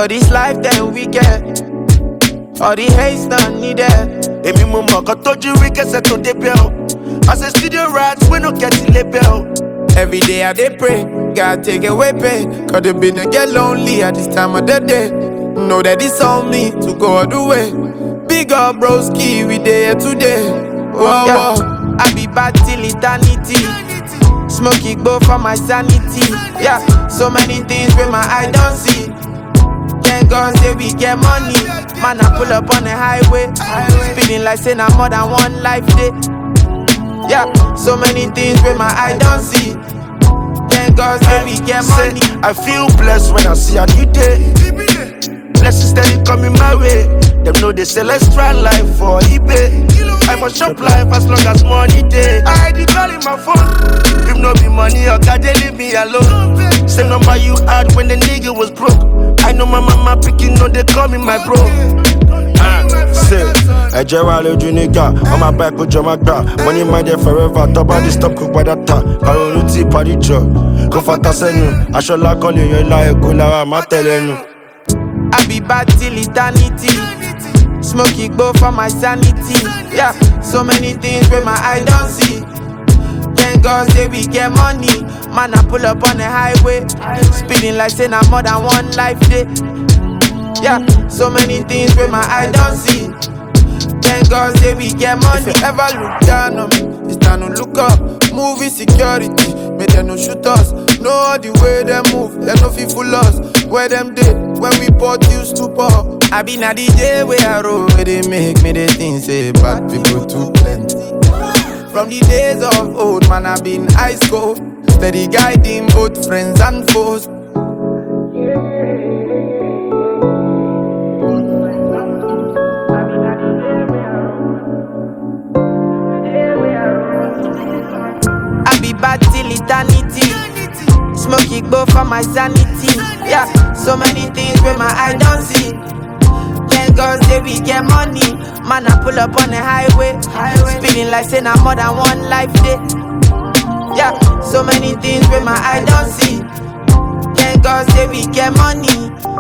For this life then we get. All the hate's not needed. Emi mo mọ kan tójú rí kẹsẹ̀ tó débẹ̀ o. As a studio rats, we no get the label. Every day I dey pray, God take away pain. Cause they been to get lonely at this time of the day. Know that it's on me to go all the way. Big up broski, we there today. Whoa, whoa. I be bad till eternity. Smoky go for my sanity. Yeah, so many things with my eye don't see. Thank God say we get money. Man, I pull up on the highway. Feeling like saying I'm more than one life day. Yeah, so many things with my eye don't see. Thank God say we get money. I feel blessed when I see a new day. Blessings steady coming my way. Them know they say let's try life for eBay. I for shop life as long as money day. I did call in my phone. If no be money, or God they leave me alone. Same number you had when the nigga was broke. I know my mama picking on they call me my bro. Say, I jewa loju nigga. On my back with my back. Money my there forever. Top body stop cook by that time. Karonuti party job. Go fata senu. I should like all you like go la ma telling you. I be bad till eternity. Smoky go for my sanity. Yeah, so many things with my eye don't see. Thank God say we get money. Man, I pull up on the highway. Speeding like saying I'm more than one life day. Yeah, so many things with my eye don't see. Thank God say we get money. If you ever look down on me, it's time to look up. Movie security, make them no shoot us. Know all the way they move, they no feel full us. Where them did, when we bought used to pour. I been a DJ where I roll, where they make me the things say bad people too plenty. From the days of old, man, I been ice cold. Steady guiding both friends and foes. I be bad till eternity. Smoky go for my sanity. Yeah, so many things with my eye don't see. Thank God say we get money. Man, I pull up on the highway. Speeding like saying I'm more than one life day. Yeah, so many things with my eye don't see. Thank God say we get money.